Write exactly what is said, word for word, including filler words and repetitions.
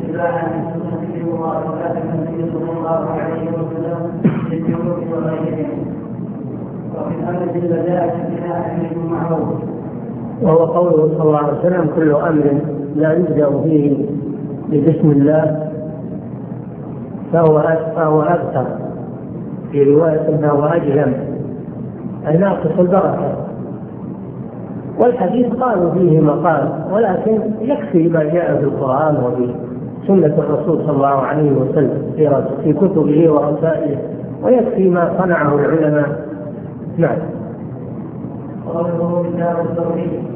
اتباعا لسنته ومخالفة النبي صلى الله عليه وسلم للجنود وغيرهم. وفي الأمر بالبداءة بناء أمر معروف. وهو قوله صلى الله عليه وسلم: كل أمر لا يبدأ فيه بسم الله فهو أكثر، في رواية فهو أجلم، أي ناقص البركة. والحديث قالوا فيه مقال، ولكن يكفي ما جاء في القرآن وفي سنة الرسول صلى الله عليه وسلم في كتبه ورسائله، ويكفي ما صنعه العلماء. نعم. قوله كتاب التوحيد